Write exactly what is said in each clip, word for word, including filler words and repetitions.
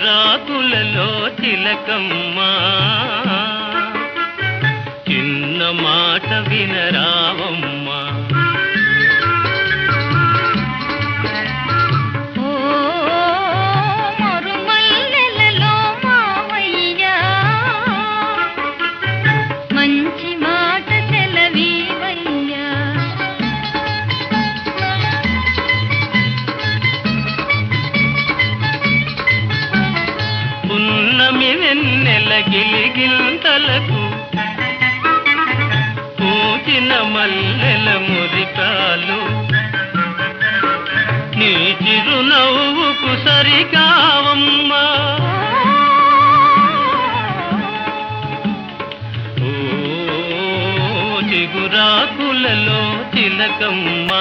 చిగురాకులలో చిలకమ్మా చిన్న మాట వినరావమ్మా. పున్నమి వెన్నెల గిలిగింతలకు పూచిన మల్లెల మురికాలు నీ చిరునవ్వుకు సరికావమ్మా. ఓ చిగురాకులలో చిలకమ్మా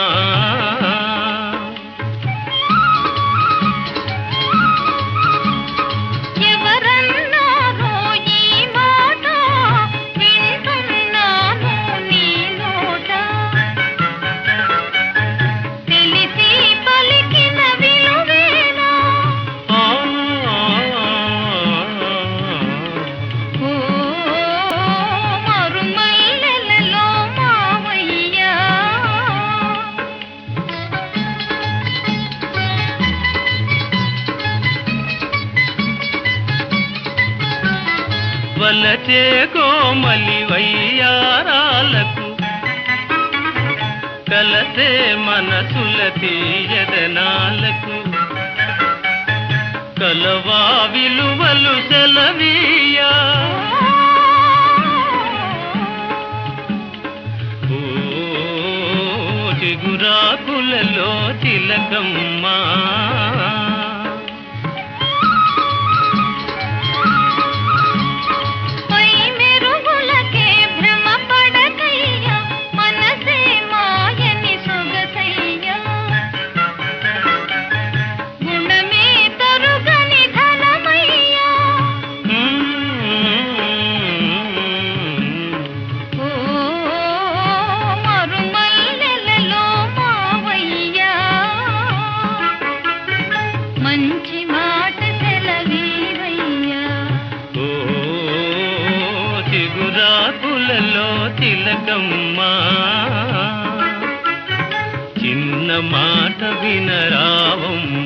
వలచే కోమలి వయ్యారాలకు కలసే మనసుల తీయదనాలకు కలవా విలువలు సెలవీయా. ఓ చిగురాకులలో చిలకమ్మా మంచి మాట సెలవీవయ్యా. ఓ చిగురాకులలో చిలకమ్మా చిన్న మాట వినరావమ్మా.